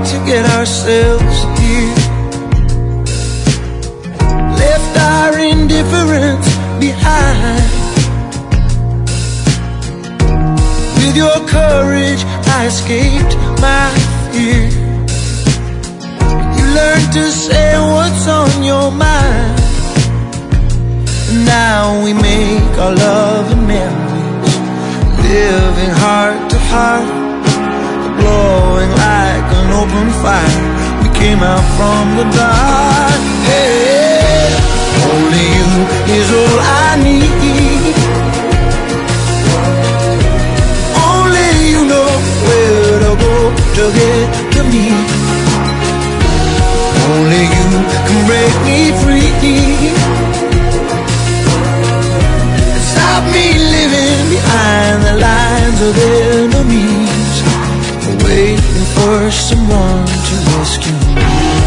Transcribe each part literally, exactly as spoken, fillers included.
to get ourselves here. Left our indifference behind. With your courage I escaped my fear. You learned to say what's on your mind. Now we make our love and memories, living heart to heart, glowing like an open fire. We came out from the dark. Hey, only you is all I need. Only you know where to go to get to me. Only you can break me free. Stop me living behind the lines of enemies, waiting for someone to rescue me.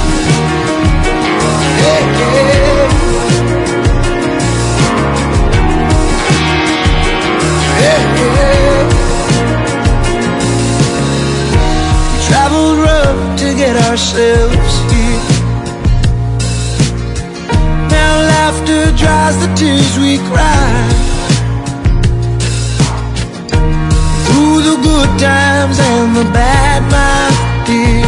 Yeah, yeah. Yeah, yeah. We traveled rough to get ourselves here. Now laughter dries the tears we cry. Through the good times and the bad, my dear,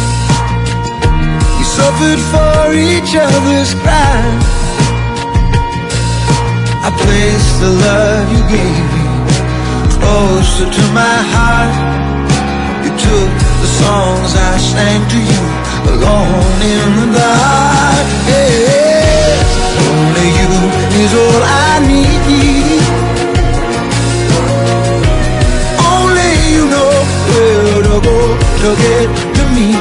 we suffered for each other's crime. I placed the love you gave me closer to my heart. You took the songs I sang to you alone in the dark. Yes, only you is all I need. Only you know where to go to get to me.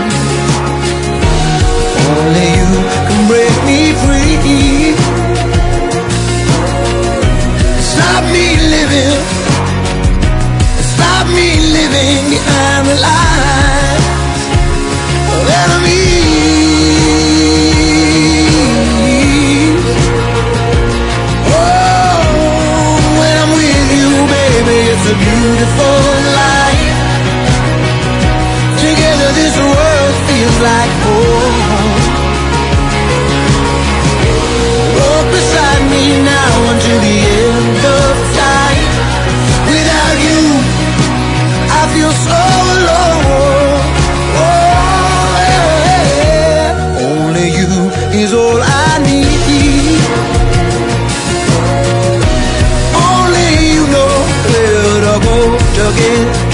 Only you can break me free. Stop me living, stop me living behind the lines of enemies. Oh, when I'm with you, baby, it's a beautiful life. Together this world feels like home. Walk beside me now until the end of time. Without you, I feel so alone. Oh, yeah. Only you is all I need. Only you know where to go to get